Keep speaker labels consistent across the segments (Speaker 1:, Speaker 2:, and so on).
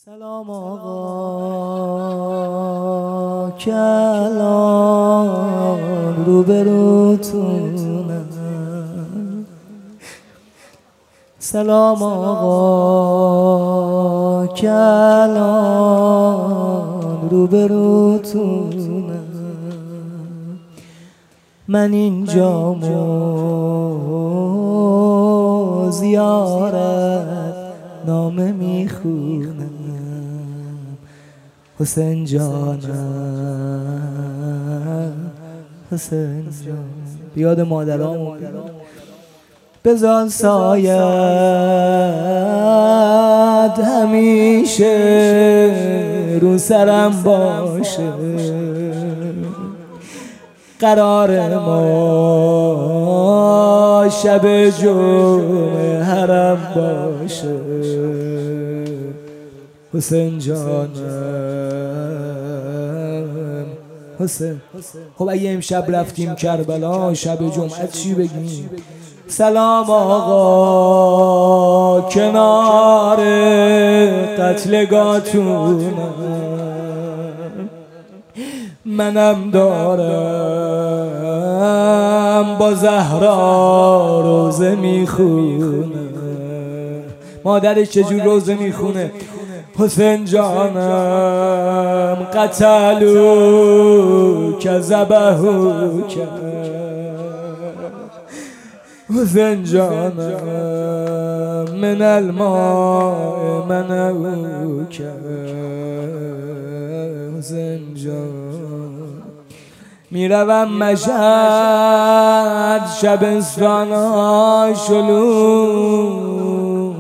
Speaker 1: سلام آقا که الان روبروتونم. سلام آقا که الان روبروتونم. من اینجامو زیارت نامه میخونم. حسین جانم، حسین جان، بیاد مادرام بذار سایت همیشه رو سرم باشه. قرار ما شب جمعه حرم باشه. حسین جانم، حسین. خب اگه امشب رفتیم کربلا، شب جمعه چی بگیم؟ سلام آقا کنار قتلگاهتونم. منم دارم با زهرا روزه میخونم. مادرش چجور روزه میخونه؟ حسین جانم قتلو که ذبحو کرد. حسین جانم من الماء منعو کرد. حسین جان میروم مشهد شبستان‌ها شلوغ،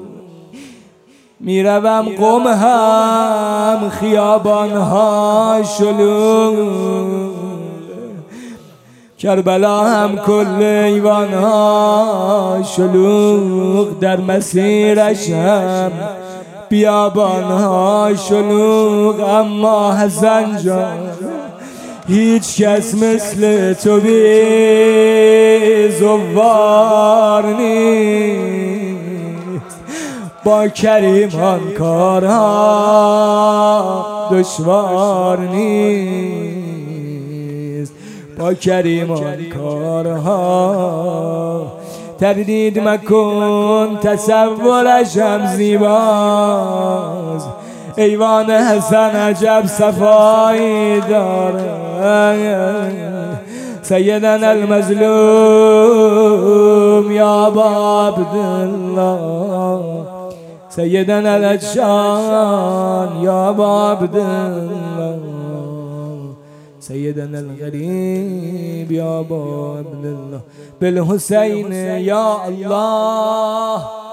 Speaker 1: میروم قم هم خیابان‌ها شلوغ، کربلا هم کل ایوان‌ها شلوغ، در مسیرش هم بیابان‌ها شلوغ. اما حسن جان هیچ کس مثل تو بی زوار نیست. با کریمان کارها دشوار نیست. با کریمان کارها تردید مکن، تصورش هم زیباست. ایوان حسن عجب صفایی داره. سیدنا المظلوم یا ابا عبدالله، سیدنا العطشان یا ابا عبدالله، سيدنا الغريب يا ابا عبد الله بالحسين يا الله.